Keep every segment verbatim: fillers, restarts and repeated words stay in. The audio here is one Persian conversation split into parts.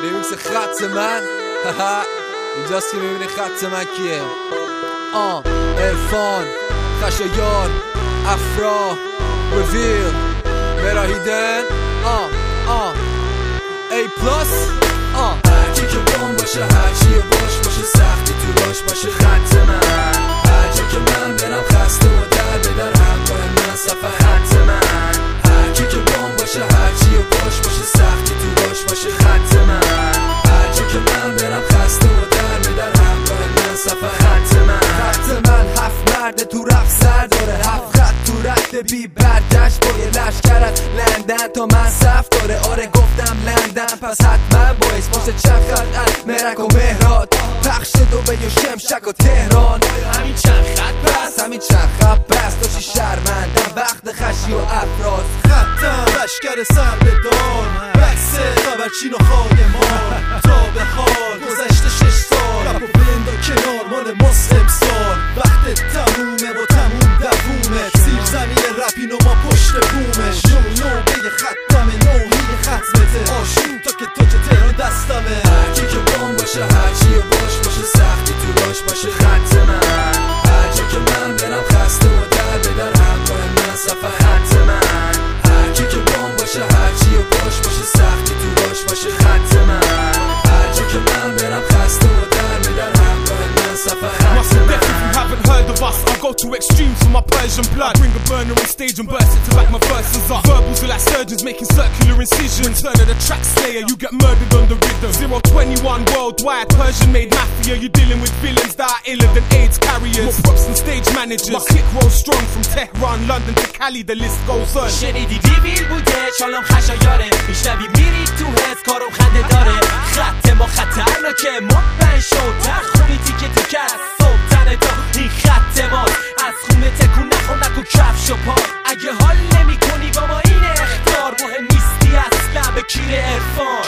ریمیکس خط من. اینجاست که میبینی خط من کیه. آه عرفان، خشایار، افرا، ریویل، مراهیدن. آه آه ای پلاس. آه هرکی که بوم باشه، هرچی باش باشه، سختی تو باش باشه خط من. هر جا که من برم خسته و در به در همراه من سفر خط من. هرکی که بوم باشه، هرچی باش باشه، سختی تو باش باشه خط من. هر جا که من برم خسته و در به در همراه من سفر خط من. خط من هفت مرد تو رفت سر داره، هفت خط تو رفت بی برگشت با یه لشکر از لندن تا من صف داره. آره گفتم لندن پس حتما باعث باشه چند خط از مرک و مهراد، پخش دوبه و شمشک و تهران. همین چند خط بس، همین چند خط بس، داشتی شرمندم وقت خشی و افراز. خطم لشکر سر به دار، بکسه خبرچین و خادمان. تا به حال گذشته شش سال، رپ و بلندا کنار مال ماست امسال. وقت تمومه و تموم دوومه، زیر زمین رپین و ما پشت بومش. نو نو بگه خطمه، نوحی ختمته، آشون تا که تو که تهران دستمه. هرکی که بوم باشه، هرچی باش باشه، سختی تو باش باشه خط من. هر جا که من برم خسته و در به در همراه من سفر خط من. هرکی که بوم باشه، هرچی باش باشه، سختی تو باش باشه خط من. هر جا که من برم خسته و در به در همراه من سفر خط من. If you haven't heard of us, I go to extremes for my Persian blood. I bring a burner on stage and burst it to back my verses up. Verbals are like surgeons making circular incisions. Turn of the track slayer, you get murdered on the rhythm. zero twenty-one worldwide, Persian made mafia. You're dealing with villains that are iller than AIDS carriers. More props than stage managers. My click rolls strong from Tehran, London to Cali, the list goes on. شنیدی دیویل بوده چالم خشایاره، میشنوی میری تو حس کارم خنده داره. خط ما خطرناکه، مطمئن شو در خونی تیکه تیکه از صبح تنه تا این خط ماست. از خونه تکون نخون نکن کفش و پا. اگه حال نمی کنی با ما این اختار، مهم نیستی اصلا به کیر عرفان.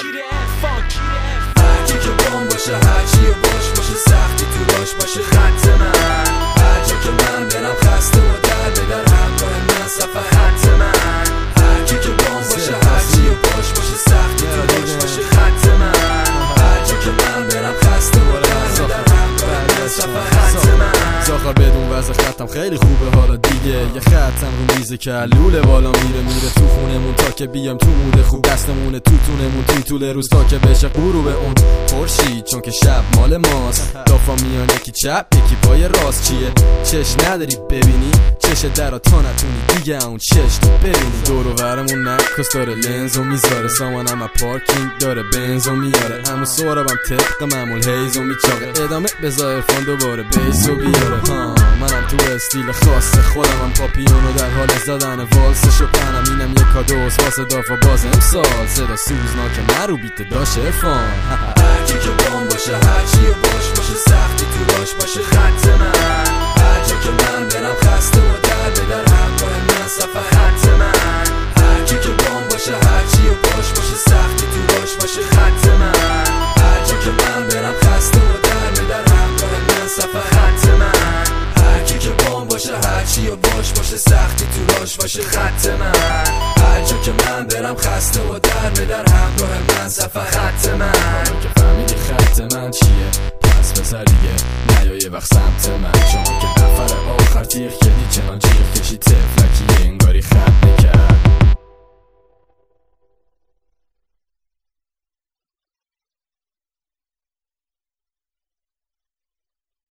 هرکی که بوم باشه، هرچی باش باشه، سختی تو باش باشه خط من. هر جا که من برم خسته و در به در همراه من سفر خط من. هرکی که بوم باشه، هرچی باش باشه، سختی تو باش باشه خط من. هر جا که من برم خسته و در به در همراه من سفر خط من. زاخر بدون وضع خطم خیلی خوبه حالا دیگه. یه خطم رو میزه که لوله بالا میره میره تو خونمون تا که بیام تو موده خوب. دستمونه تو تونمون تو طول روز تا که بشه غروب اون خورشید، چون که شب مال ماست. دافا میان یکی چپ یکی پای راست. چیه چش نداری ببینی، چش درا تا نتونی دیگه اون چش تو ببینی. دور و برمون نکس داره لنزو میذاره، سامانم از پارکینگ داره بنزو میاره. همون سورابم طبق معمول هیزو میچاقه، ادامه بذار عرفان دوباره بیسو بیاره. ها منم تو استیل خاص خودم هم پاپیونو در حال زدن والسش و پنم. اینم یه کادوست واسه دافا باز امسال. صدا سوزناک من رو بیت داشت عرفان. هرکی که بوم باشه، هرچی باش باشه، سختی تو باش باشه خط من. هر جا که من برم خسته و در به در همراه من سفر خط من. هرکی که بوم باشه، هرچی باش باشه، سختی تو باش باشه خط من. هر جا که من برم خسته و در به در همراه من سفر خط من. هرکی که بوم باشه، هرچی باش باشه، سختی تو باش باشه خط من. هر جا که من برم خسته و در به در همراه من سفر خط من. که فهمیدی خط من چیه پس بذار دیگه نیا یه وقت سمت من. چون که نفر آخر تیغ کردی چنان جیغ کشی تفلکی انگاری خط نکرد.